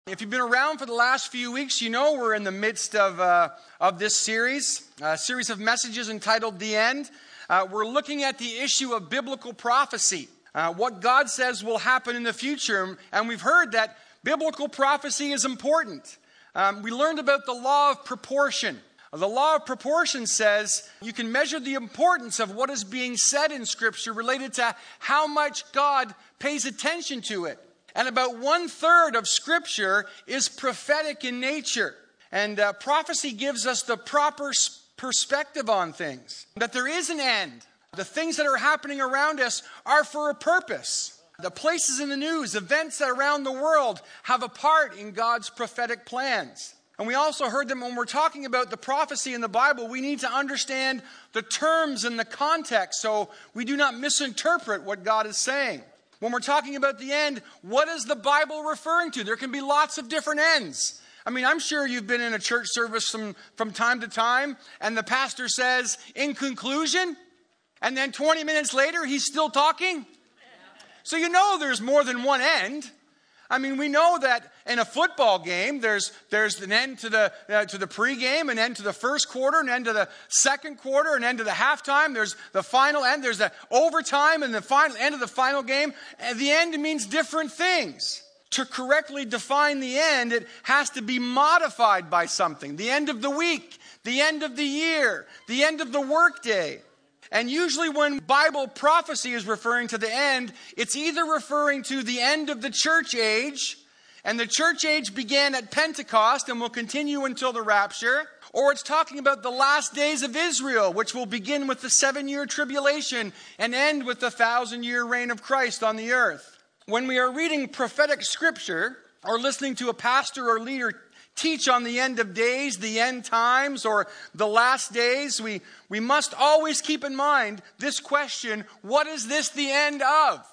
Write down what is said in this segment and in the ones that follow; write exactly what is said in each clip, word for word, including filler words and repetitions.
If you've been around for the last few weeks, you know we're in the midst of uh, of this series, a series of messages entitled The End. Uh, we're looking at the issue of biblical prophecy, uh, what God says will happen in the future. And we've heard that biblical prophecy is important. Um, we learned about the law of proportion. The law of proportion says you can measure the importance of what is being said in Scripture related to how much God pays attention to it. And about one third of Scripture is prophetic in nature. And uh, prophecy gives us the proper perspective on things. That there is an end. The things that are happening around us are for a purpose. The places in the news, events that around the world have a part in God's prophetic plans. And we also heard that when we're talking about the prophecy in the Bible, we need to understand the terms and the context so we do not misinterpret what God is saying. When we're talking about the end, what is the Bible referring to? There can be lots of different ends. I mean, I'm sure you've been in a church service from, from time to time, and the pastor says, in conclusion, and then twenty minutes later, he's still talking. So you know there's more than one end. I mean, we know that in a football game, there's there's an end to the uh, to the pregame, an end to the first quarter, an end to the second quarter, an end to the halftime. There's the final end. There's the overtime and the final end of the final game. And the end means different things. To correctly define the end, it has to be modified by something. The end of the week, the end of the year, the end of the workday. And usually when Bible prophecy is referring to the end, it's either referring to the end of the church age, and the church age began at Pentecost and will continue until the rapture, or it's talking about the last days of Israel, which will begin with the seven-year tribulation and end with the thousand-year reign of Christ on the earth. When we are reading prophetic scripture or listening to a pastor or leader teach on the end of days, the end times, or the last days, we, we must always keep in mind this question: what is this the end of?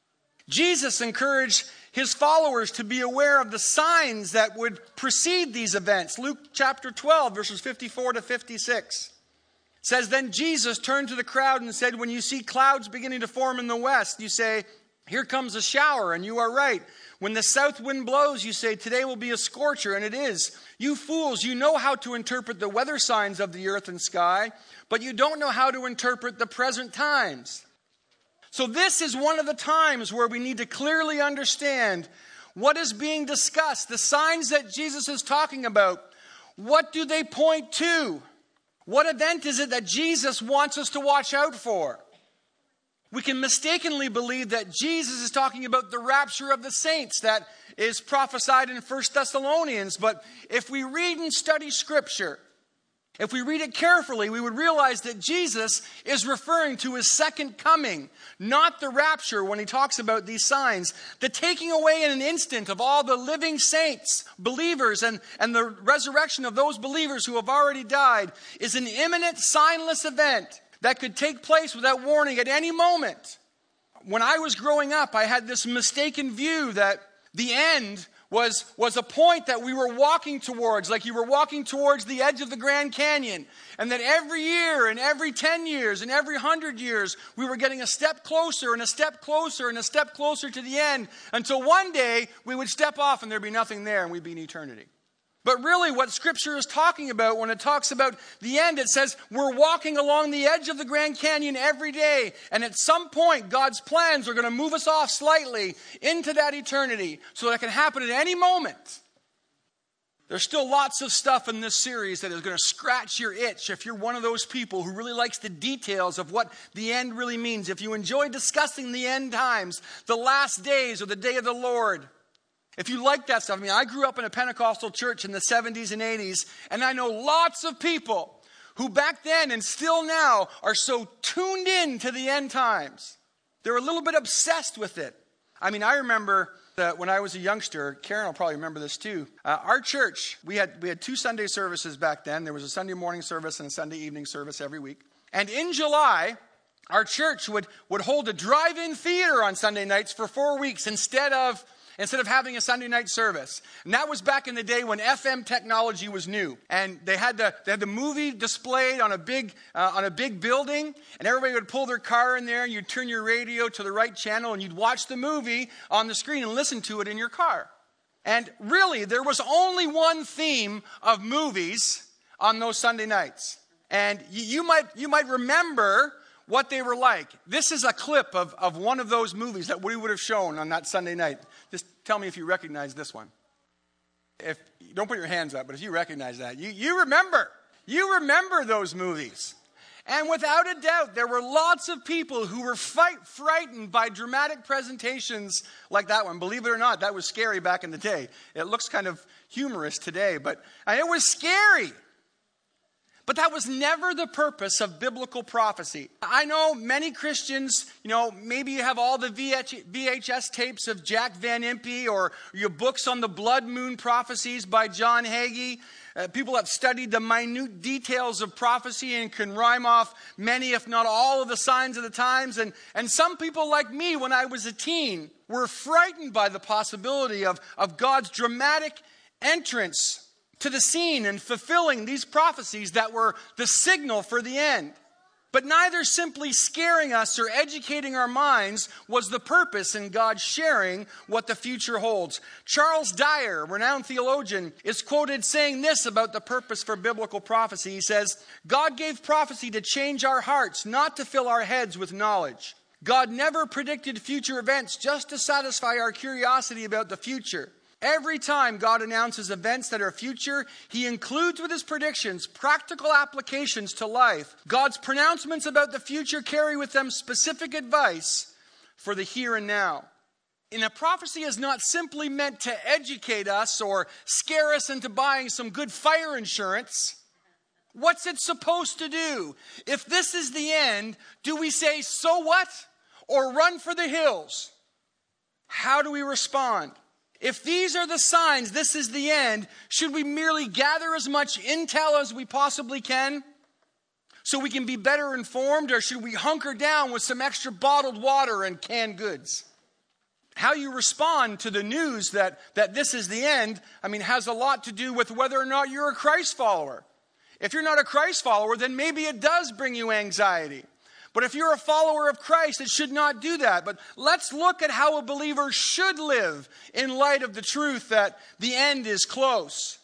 Jesus encouraged his followers to be aware of the signs that would precede these events. Luke chapter twelve, verses fifty-four to fifty-six says, "Then Jesus turned to the crowd and said, when you see clouds beginning to form in the west, you say, here comes a shower, and you are right. When the south wind blows, you say, today will be a scorcher, and it is. You fools, you know how to interpret the weather signs of the earth and sky, but you don't know how to interpret the present times." So this is one of the times where we need to clearly understand what is being discussed. The signs that Jesus is talking about, what do they point to? What event is it that Jesus wants us to watch out for? We can mistakenly believe that Jesus is talking about the rapture of the saints that is prophesied in First Thessalonians. But if we read and study Scripture, if we read it carefully, we would realize that Jesus is referring to his second coming, not the rapture when he talks about these signs. The taking away in an instant of all the living saints, believers, and, and the resurrection of those believers who have already died is an imminent, signless event that could take place without warning at any moment. When I was growing up, I had this mistaken view that the end was, was a point that we were walking towards, like you were walking towards the edge of the Grand Canyon, and that every year and every ten years and every hundred years, we were getting a step closer and a step closer and a step closer to the end, until one day we would step off and there'd be nothing there and we'd be in eternity. But really what Scripture is talking about when it talks about the end, it says we're walking along the edge of the Grand Canyon every day. And at some point, God's plans are going to move us off slightly into that eternity so that can happen at any moment. There's still lots of stuff in this series that is going to scratch your itch if you're one of those people who really likes the details of what the end really means. If you enjoy discussing the end times, the last days, or the day of the Lord. If you like that stuff, I mean, I grew up in a Pentecostal church in the seventies and eighties, and I know lots of people who back then and still now are so tuned in to the end times. They're a little bit obsessed with it. I mean, I remember that when I was a youngster, Karen will probably remember this too. Uh, our church, we had we had two Sunday services back then. There was a Sunday morning service and a Sunday evening service every week. And in July, our church would, would hold a drive-in theater on Sunday nights for four weeks instead of Instead of having a Sunday night service. And that was back in the day when F M technology was new. And they had the, they had the movie displayed on a big uh, on a big building. And everybody would pull their car in there and you'd turn your radio to the right channel and you'd watch the movie on the screen and listen to it in your car. And really, there was only one theme of movies on those Sunday nights. And you, you might you might remember what they were like. This is a clip of, of one of those movies that we would have shown on that Sunday night. Just tell me if you recognize this one. If don't put your hands up, but if you recognize that, you, you remember. You remember those movies. And without a doubt, there were lots of people who were fight, frightened by dramatic presentations like that one. Believe it or not, that was scary back in the day. It looks kind of humorous today, but and it was scary. But that was never the purpose of biblical prophecy. I know many Christians, you know, maybe you have all the V H S tapes of Jack Van Impe or your books on the blood moon prophecies by John Hagee. Uh, people have studied the minute details of prophecy and can rhyme off many, if not all, of the signs of the times. And, and some people like me, when I was a teen, were frightened by the possibility of, of God's dramatic entrance to the scene and fulfilling these prophecies that were the signal for the end. But neither simply scaring us or educating our minds was the purpose in God sharing what the future holds. Charles Dyer, a renowned theologian, is quoted saying this about the purpose for biblical prophecy. He says, God gave prophecy to change our hearts, not to fill our heads with knowledge. God never predicted future events just to satisfy our curiosity about the future. Every time God announces events that are future, he includes with his predictions practical applications to life. God's pronouncements about the future carry with them specific advice for the here and now. And a prophecy is not simply meant to educate us or scare us into buying some good fire insurance. What's it supposed to do? If this is the end, do we say, so what? Or run for the hills? How do we respond? If these are the signs, this is the end, should we merely gather as much intel as we possibly can so we can be better informed, or should we hunker down with some extra bottled water and canned goods? How you respond to the news that, that this is the end, I mean, has a lot to do with whether or not you're a Christ follower. If you're not a Christ follower, then maybe it does bring you anxiety. But if you're a follower of Christ, it should not do that. But let's look at how a believer should live in light of the truth that the end is close.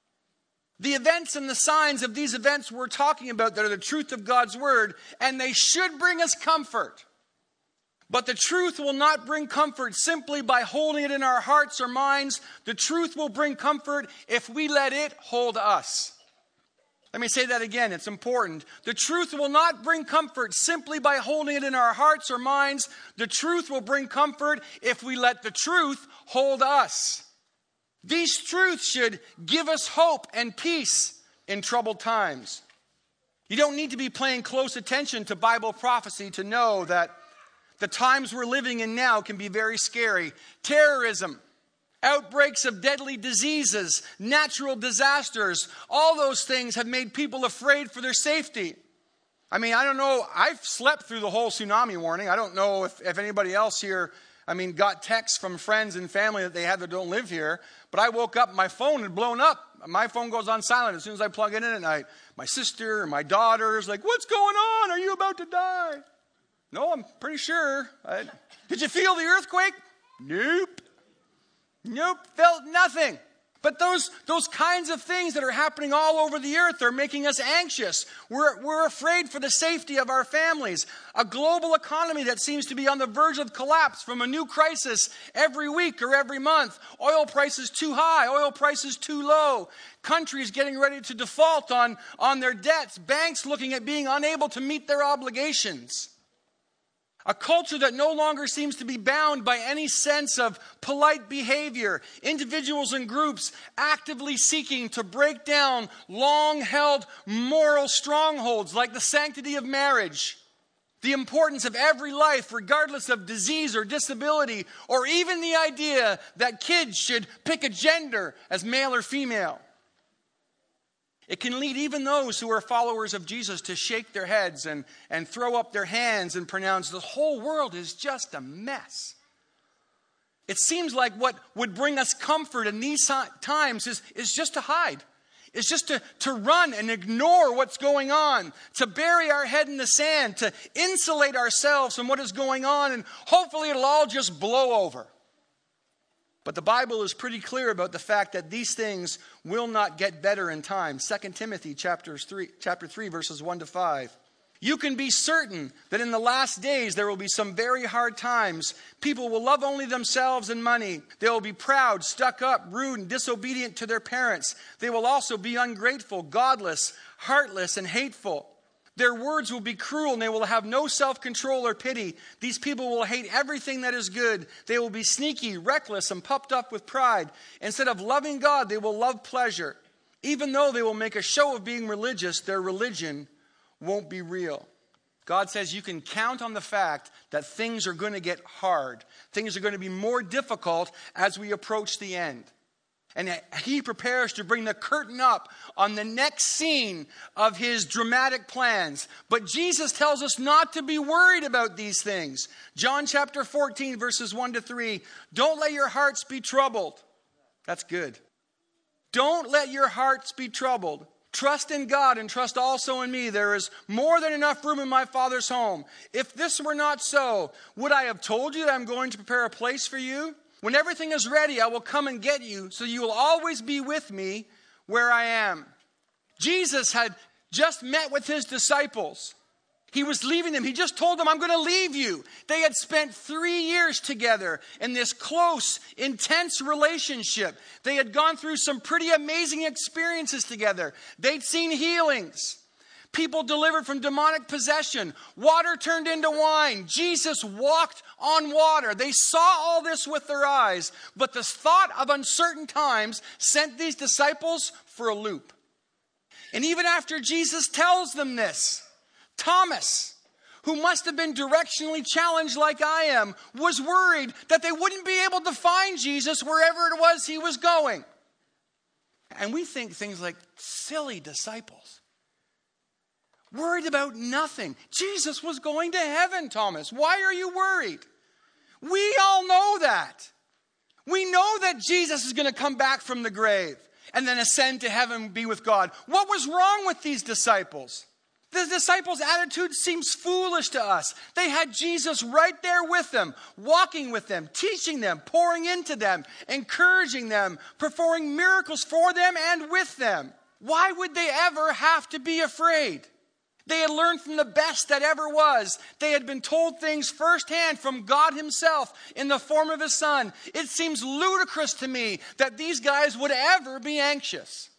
The events and the signs of these events we're talking about that are the truth of God's word, and they should bring us comfort. But the truth will not bring comfort simply by holding it in our hearts or minds. The truth will bring comfort if we let it hold us. Let me say that again, it's important. The truth will not bring comfort simply by holding it in our hearts or minds. The truth will bring comfort if we let the truth hold us. These truths should give us hope and peace in troubled times. You don't need to be paying close attention to Bible prophecy to know that the times we're living in now can be very scary. Terrorism, outbreaks of deadly diseases, natural disasters, all those things have made people afraid for their safety. I mean, I don't know, I've slept through the whole tsunami warning. I don't know if, if anybody else here, I mean, got texts from friends and family that they had that don't live here. But I woke up, my phone had blown up. My phone goes on silent as soon as I plug it in at night. My sister and my daughter's like, what's going on? Are you about to die? No, I'm pretty sure. I, did you feel the earthquake? Nope. Nope, felt nothing. But those, those kinds of things that are happening all over the earth are making us anxious. We're, we're afraid for the safety of our families. A global economy that seems to be on the verge of collapse from a new crisis every week or every month. Oil prices too high, oil prices too low. Countries getting ready to default on, on their debts. Banks looking at being unable to meet their obligations. A culture that no longer seems to be bound by any sense of polite behavior. Individuals and groups actively seeking to break down long-held moral strongholds like the sanctity of marriage, the importance of every life regardless of disease or disability, or even the idea that kids should pick a gender as male or female. It can lead even those who are followers of Jesus to shake their heads and, and throw up their hands and pronounce the whole world is just a mess. It seems like what would bring us comfort in these times is, is just to hide. It's just to, to run and ignore what's going on, to bury our head in the sand, to insulate ourselves from what is going on, and hopefully it'll all just blow over. But the Bible is pretty clear about the fact that these things will not get better in time. Second Timothy chapter three, chapter three, verses one to five. You can be certain that in the last days there will be some very hard times. People will love only themselves and money. They will be proud, stuck up, rude, and disobedient to their parents. They will also be ungrateful, godless, heartless, and hateful. Their words will be cruel, and they will have no self-control or pity. These people will hate everything that is good. They will be sneaky, reckless, and puffed up with pride. Instead of loving God, they will love pleasure. Even though they will make a show of being religious, their religion won't be real. God says you can count on the fact that things are going to get hard. Things are going to be more difficult as we approach the end. And he prepares to bring the curtain up on the next scene of his dramatic plans. But Jesus tells us not to be worried about these things. John chapter fourteen, verses one to three. Don't let your hearts be troubled. That's good. Don't let your hearts be troubled. Trust in God and trust also in me. There is more than enough room in my Father's home. If this were not so, would I have told you that I'm going to prepare a place for you? When everything is ready, I will come and get you, so you will always be with me where I am. Jesus had just met with his disciples. He was leaving them. He just told them, I'm going to leave you. They had spent three years together in this close, intense relationship. They had gone through some pretty amazing experiences together. They'd seen healings. People delivered from demonic possession. Water turned into wine. Jesus walked on water. They saw all this with their eyes. But the thought of uncertain times sent these disciples for a loop. And even after Jesus tells them this, Thomas, who must have been directionally challenged like I am, was worried that they wouldn't be able to find Jesus wherever it was he was going. And we think things like silly disciples. Worried about nothing. Jesus was going to heaven, Thomas. Why are you worried? We all know that. We know that Jesus is going to come back from the grave and then ascend to heaven and be with God. What was wrong with these disciples? The disciples' attitude seems foolish to us. They had Jesus right there with them, walking with them, teaching them, pouring into them, encouraging them, performing miracles for them and with them. Why would they ever have to be afraid? They had learned from the best that ever was. They had been told things firsthand from God himself in the form of his Son. It seems ludicrous to me that these guys would ever be anxious.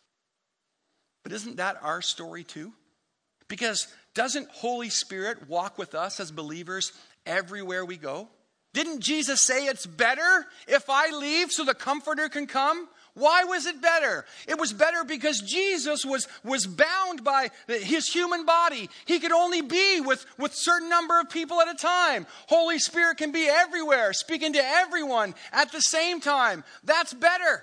But isn't that our story too? Because doesn't Holy Spirit walk with us as believers everywhere we go? Didn't Jesus say it's better if I leave so the Comforter can come? Why was it better? It was better because Jesus was, was bound by his human body. He could only be with, with a certain number of people at a time. Holy Spirit can be everywhere, speaking to everyone at the same time. That's better.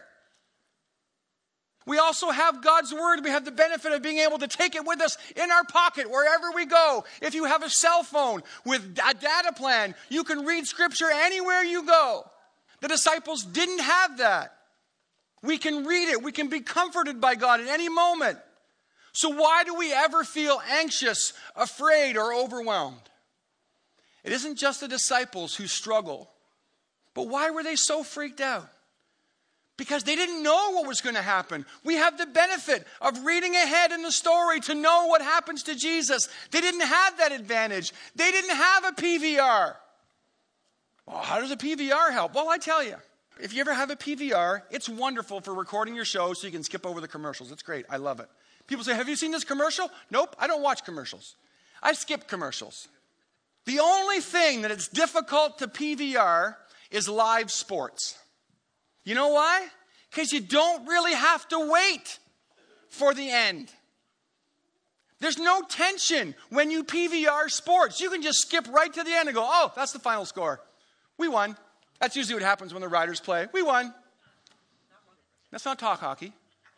We also have God's Word. We have the benefit of being able to take it with us in our pocket wherever we go. If you have a cell phone with a data plan, you can read Scripture anywhere you go. The disciples didn't have that. We can read it. We can be comforted by God at any moment. So why do we ever feel anxious, afraid, or overwhelmed? It isn't just the disciples who struggle. But why were they so freaked out? Because they didn't know what was going to happen. We have the benefit of reading ahead in the story to know what happens to Jesus. They didn't have that advantage. They didn't have a P V R. Well, how does a P V R help? Well, I tell you. If you ever have a P V R, it's wonderful for recording your show so you can skip over the commercials. It's great. I love it. People say, have you seen this commercial? Nope, I don't watch commercials. I skip commercials. The only thing that it's difficult to P V R is live sports. You know why? Because you don't really have to wait for the end. There's no tension when you P V R sports. You can just skip right to the end and go, oh, that's the final score. We won. That's usually what happens when the Riders play. We won. That's not talk hockey.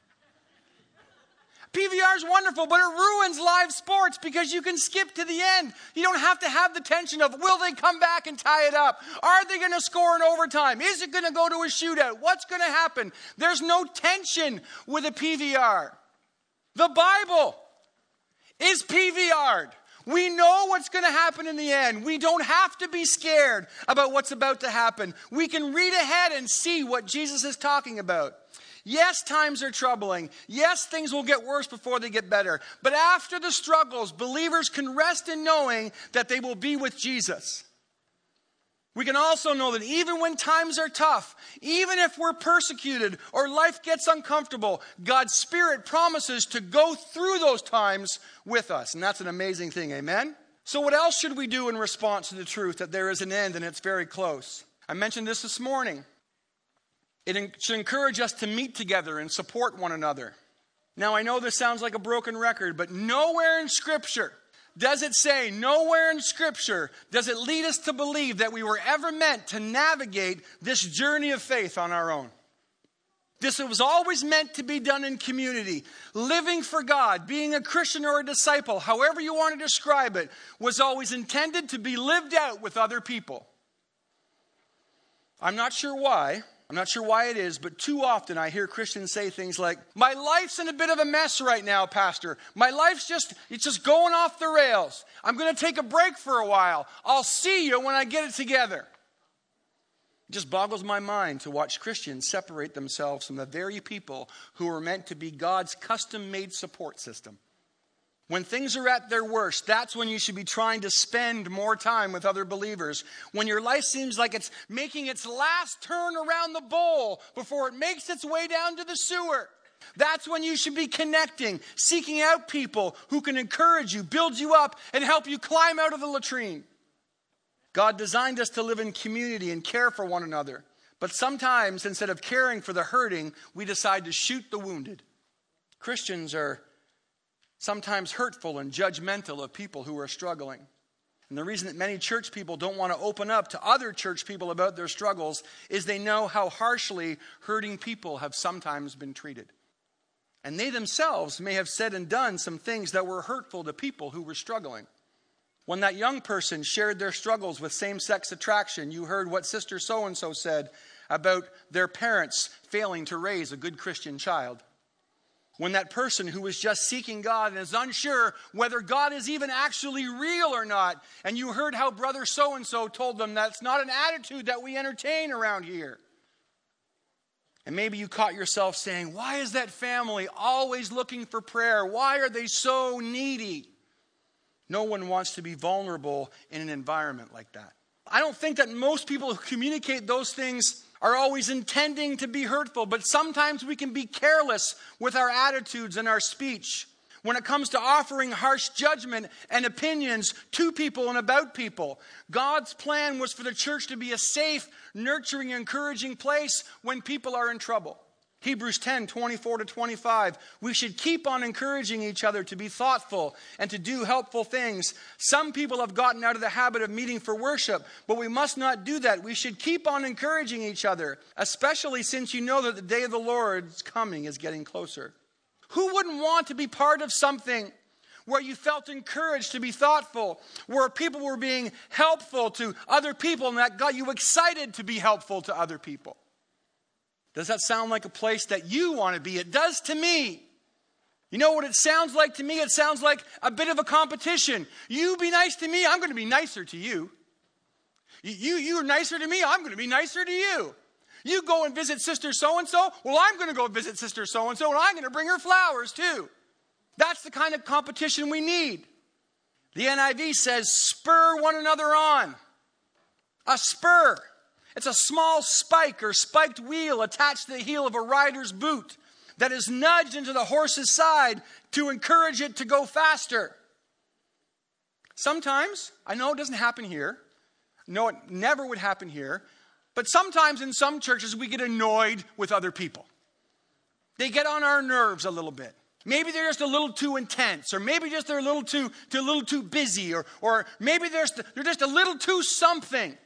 P V R is wonderful, but it ruins live sports because you can skip to the end. You don't have to have the tension of, will they come back and tie it up? Are they going to score in overtime? Is it going to go to a shootout? What's going to happen? There's no tension with a P V R. The Bible is P V R'd. We know what's going to happen in the end. We don't have to be scared about what's about to happen. We can read ahead and see what Jesus is talking about. Yes, times are troubling. Yes, things will get worse before they get better. But after the struggles, believers can rest in knowing that they will be with Jesus. We can also know that even when times are tough, even if we're persecuted or life gets uncomfortable, God's Spirit promises to go through those times with us. And that's an amazing thing, amen? So what else should we do in response to the truth that there is an end and it's very close? I mentioned this this morning. It should encourage us to meet together and support one another. Now, I know this sounds like a broken record, but nowhere in Scripture does it say, nowhere in Scripture does it lead us to believe that we were ever meant to navigate this journey of faith on our own. This was always meant to be done in community. Living for God, being a Christian or a disciple, however you want to describe it, was always intended to be lived out with other people. I'm not sure why. I'm not sure why it is, but too often I hear Christians say things like, my life's in a bit of a mess right now, Pastor. My life's just, it's just going off the rails. I'm going to take a break for a while. I'll see you when I get it together. It just boggles my mind to watch Christians separate themselves from the very people who are meant to be God's custom-made support system. When things are at their worst, that's when you should be trying to spend more time with other believers. When your life seems like it's making its last turn around the bowl before it makes its way down to the sewer. That's when you should be connecting, seeking out people who can encourage you, build you up, and help you climb out of the latrine. God designed us to live in community and care for one another. But sometimes, instead of caring for the hurting, we decide to shoot the wounded. Christians are sometimes hurtful and judgmental of people who are struggling. And the reason that many church people don't want to open up to other church people about their struggles is they know how harshly hurting people have sometimes been treated. And they themselves may have said and done some things that were hurtful to people who were struggling. When that young person shared their struggles with same-sex attraction, you heard what Sister so-and-so said about their parents failing to raise a good Christian child. When that person who was just seeking God and is unsure whether God is even actually real or not, and you heard how brother so-and-so told them that's not an attitude that we entertain around here. And maybe you caught yourself saying, why is that family always looking for prayer? Why are they so needy? No one wants to be vulnerable in an environment like that. I don't think that most people who communicate those things are always intending to be hurtful, but sometimes we can be careless with our attitudes and our speech when it comes to offering harsh judgment and opinions to people and about people. God's plan was for the church to be a safe, nurturing, encouraging place when people are in trouble. Hebrews ten, twenty-four to twenty-five. We should keep on encouraging each other to be thoughtful and to do helpful things. Some people have gotten out of the habit of meeting for worship, but we must not do that. We should keep on encouraging each other, especially since you know that the day of the Lord's coming is getting closer. Who wouldn't want to be part of something where you felt encouraged to be thoughtful, where people were being helpful to other people and that got you excited to be helpful to other people? Does that sound like a place that you want to be? It does to me. You know what it sounds like to me? It sounds like a bit of a competition. You be nice to me, I'm going to be nicer to you. You, you are nicer to me, I'm going to be nicer to you. You go and visit Sister so-and-so, well, I'm going to go visit Sister so-and-so, and I'm going to bring her flowers too. That's the kind of competition we need. The N I V says, spur one another on. A spur. It's a small spike or spiked wheel attached to the heel of a rider's boot that is nudged into the horse's side to encourage it to go faster. Sometimes, I know it doesn't happen here. No, it never would happen here. But sometimes in some churches we get annoyed with other people. They get on our nerves a little bit. Maybe they're just a little too intense, or maybe just they're a little too, too, a little too busy, or, or maybe they're, they're just a little too something.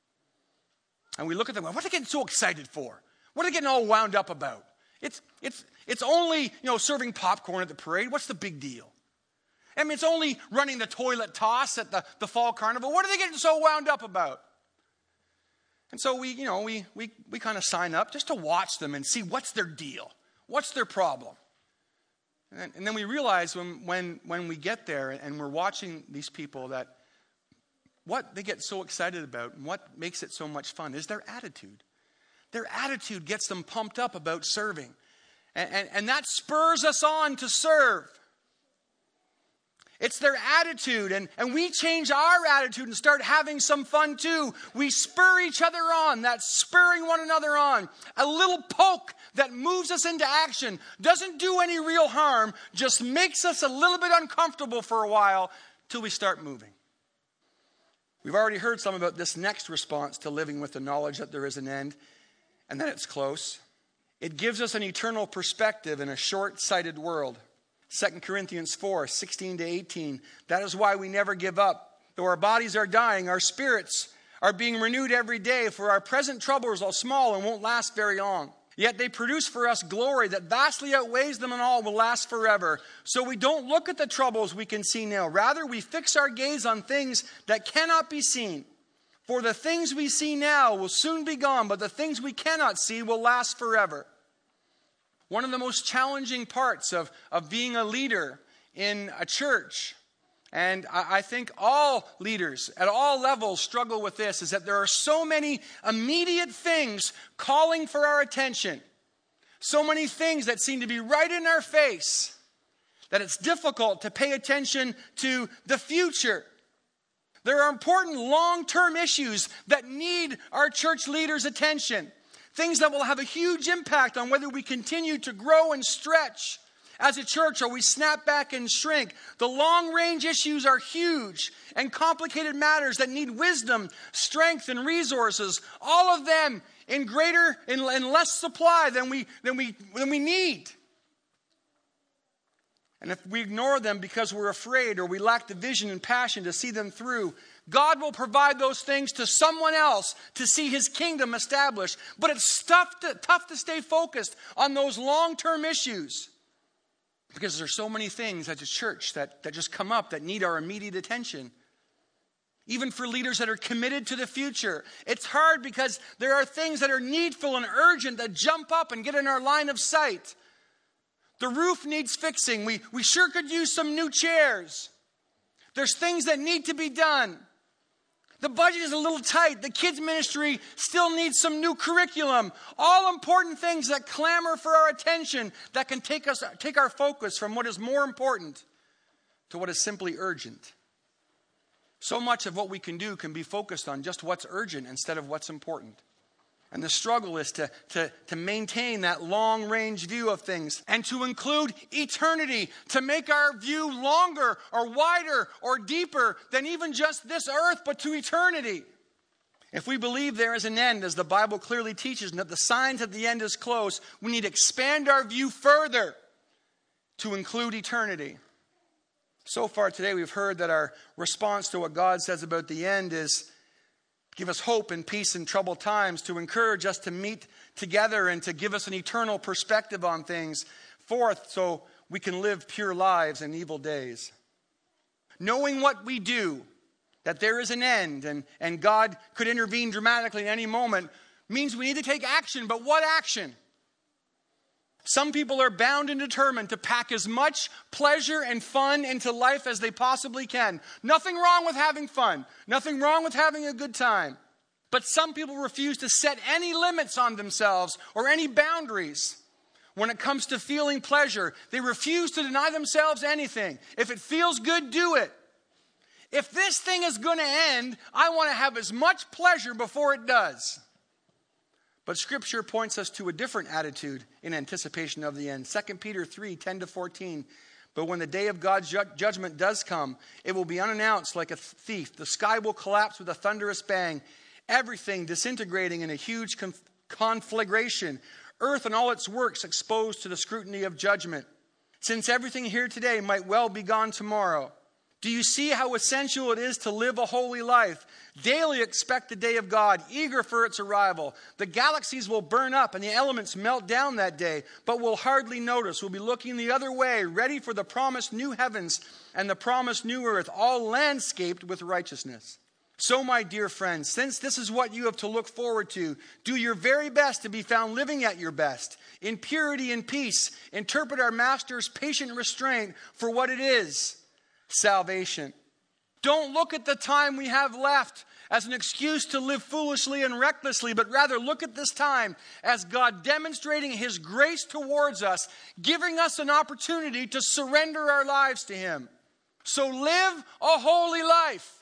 And we look at them, what are they getting so excited for? What are they getting all wound up about? It's it's it's only, you know, serving popcorn at the parade. What's the big deal? I mean, it's only running the toilet toss at the, the fall carnival. What are they getting so wound up about? And so we, you know, we we we kind of sign up just to watch them and see what's their deal. What's their problem? And then, and then we realize when, when, when we get there and we're watching these people that what they get so excited about and what makes it so much fun is their attitude. Their attitude gets them pumped up about serving. And, and, and that spurs us on to serve. It's their attitude, and, and we change our attitude and start having some fun too. We spur each other on, that's spurring one another on. A little poke that moves us into action doesn't do any real harm, just makes us a little bit uncomfortable for a while till we start moving. We've already heard some about this next response to living with the knowledge that there is an end and that it's close. It gives us an eternal perspective in a short-sighted world. Second Corinthians four, sixteen to eighteen. That is why we never give up. Though our bodies are dying, our spirits are being renewed every day, for our present troubles are small and won't last very long. Yet they produce for us glory that vastly outweighs them and all will last forever. So we don't look at the troubles we can see now. Rather, we fix our gaze on things that cannot be seen. For the things we see now will soon be gone, but the things we cannot see will last forever. One of the most challenging parts of, of being a leader in a church, and I, I think all leaders at all levels struggle with this, is that there are so many immediate things calling for our attention. So many things that seem to be right in our face that it's difficult to pay attention to the future. There are important long-term issues that need our church leaders' attention. Things that will have a huge impact on whether we continue to grow and stretch as a church or we snap back and shrink. The long-range issues are huge and complicated matters that need wisdom, strength, and resources. All of them in greater and less supply than we, than we, than we need. And if we ignore them because we're afraid or we lack the vision and passion to see them through, God will provide those things to someone else to see his kingdom established. But it's tough to, tough to stay focused on those long-term issues because there's so many things as a church that, that just come up that need our immediate attention. Even for leaders that are committed to the future. It's hard because there are things that are needful and urgent that jump up and get in our line of sight. The roof needs fixing. We, we sure could use some new chairs. There's things that need to be done. The budget is a little tight. The kids ministry still needs some new curriculum. All important things that clamor for our attention that can take us take our focus from what is more important to what is simply urgent. So much of what we can do can be focused on just what's urgent instead of what's important. And the struggle is to, to, to maintain that long-range view of things and to include eternity, to make our view longer or wider or deeper than even just this earth, but to eternity. If we believe there is an end, as the Bible clearly teaches, and that the signs that the end is close, we need to expand our view further to include eternity. So far today, we've heard that our response to what God says about the end is give us hope and peace in troubled times, to encourage us to meet together and to give us an eternal perspective on things. Fourth, so we can live pure lives in evil days. Knowing what we do, that there is an end and, and God could intervene dramatically at any moment, means we need to take action. But what action? Some people are bound and determined to pack as much pleasure and fun into life as they possibly can. Nothing wrong with having fun. Nothing wrong with having a good time. But some people refuse to set any limits on themselves or any boundaries. When it comes to feeling pleasure, they refuse to deny themselves anything. If it feels good, do it. If this thing is going to end, I want to have as much pleasure before it does. But Scripture points us to a different attitude in anticipation of the end. Second Peter three, ten to fourteen. But when the day of God's ju- judgment does come, it will be unannounced like a thief. The sky will collapse with a thunderous bang. Everything disintegrating in a huge conf- conflagration. Earth and all its works exposed to the scrutiny of judgment. Since everything here today might well be gone tomorrow. Do you see how essential it is to live a holy life? Daily expect the day of God, eager for its arrival. The galaxies will burn up and the elements melt down that day, but we'll hardly notice. We'll be looking the other way, ready for the promised new heavens and the promised new earth, all landscaped with righteousness. So, my dear friends, since this is what you have to look forward to, do your very best to be found living at your best. In purity and peace, interpret our Master's patient restraint for what it is, salvation. Don't look at the time we have left as an excuse to live foolishly and recklessly, but rather look at this time as God demonstrating His grace towards us, giving us an opportunity to surrender our lives to Him. So live a holy life.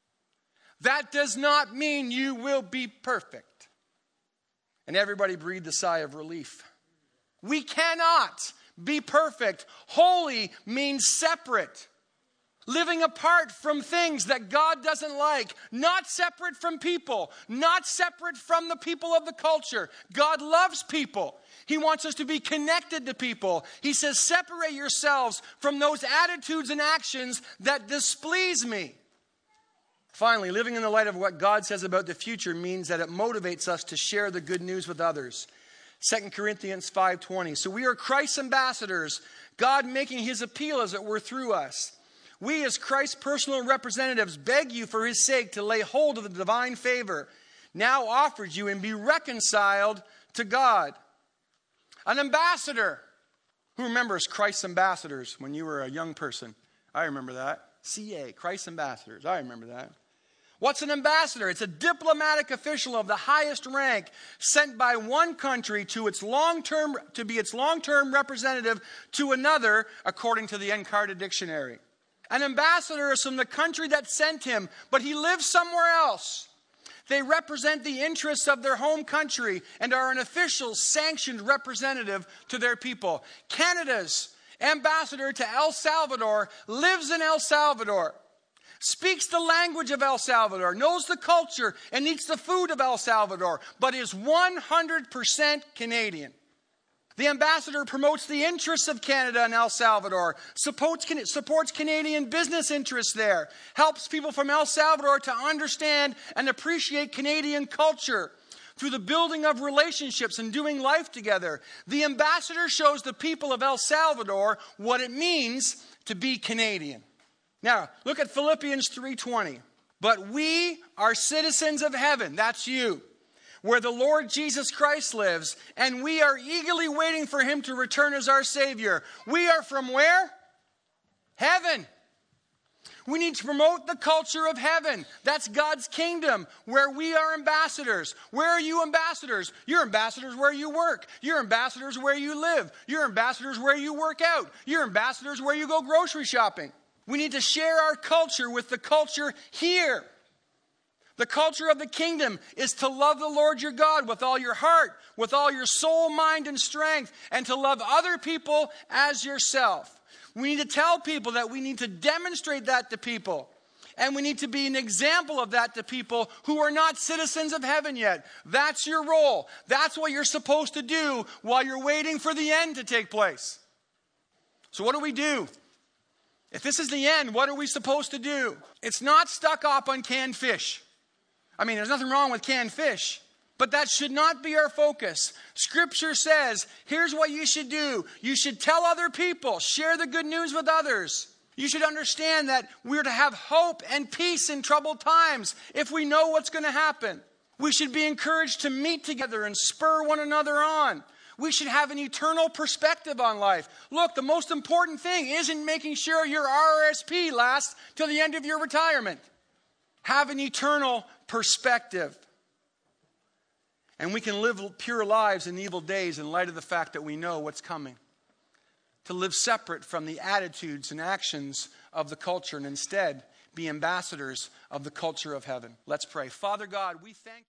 That does not mean you will be perfect. And everybody breathed a sigh of relief. We cannot be perfect. Holy means separate. Living apart from things that God doesn't like. Not separate from people. Not separate from the people of the culture. God loves people. He wants us to be connected to people. He says, separate yourselves from those attitudes and actions that displease me. Finally, living in the light of what God says about the future means that it motivates us to share the good news with others. Second Corinthians five twenty. So we are Christ's ambassadors, God making His appeal as it were through us. We as Christ's personal representatives beg you for His sake to lay hold of the divine favor now offered you and be reconciled to God. An ambassador. Who remembers Christ's ambassadors when you were a young person? I remember that. C A, Christ's ambassadors. I remember that. What's an ambassador? It's a diplomatic official of the highest rank sent by one country to its long-term to be its long-term representative to another, according to the Encarta Dictionary. An ambassador is from the country that sent him, but he lives somewhere else. They represent the interests of their home country and are an official sanctioned representative to their people. Canada's ambassador to El Salvador lives in El Salvador, speaks the language of El Salvador, knows the culture, and eats the food of El Salvador, but is one hundred percent Canadian. The ambassador promotes the interests of Canada and El Salvador, supports, supports Canadian business interests there, helps people from El Salvador to understand and appreciate Canadian culture through the building of relationships and doing life together. The ambassador shows the people of El Salvador what it means to be Canadian. Now, look at Philippians three twenty. But we are citizens of heaven, that's you, where the Lord Jesus Christ lives, and we are eagerly waiting for Him to return as our Savior. We are from where? Heaven. We need to promote the culture of heaven. That's God's kingdom, where we are ambassadors. Where are you ambassadors? You're ambassadors where you work. You're ambassadors where you live. You're ambassadors where you work out. You're ambassadors where you go grocery shopping. We need to share our culture with the culture here. The culture of the kingdom is to love the Lord your God with all your heart, with all your soul, mind, and strength, and to love other people as yourself. We need to tell people that we need to demonstrate that to people. And we need to be an example of that to people who are not citizens of heaven yet. That's your role. That's what you're supposed to do while you're waiting for the end to take place. So what do we do? If this is the end, what are we supposed to do? It's not stuck up on canned fish. I mean, there's nothing wrong with canned fish, but that should not be our focus. Scripture says, here's what you should do. You should tell other people, share the good news with others. You should understand that we're to have hope and peace in troubled times if we know what's going to happen. We should be encouraged to meet together and spur one another on. We should have an eternal perspective on life. Look, the most important thing isn't making sure your R R S P lasts till the end of your retirement. Have an eternal perspective. And we can live pure lives in evil days in light of the fact that we know what's coming. To live separate from the attitudes and actions of the culture and instead be ambassadors of the culture of heaven. Let's pray. Father God, we thank you.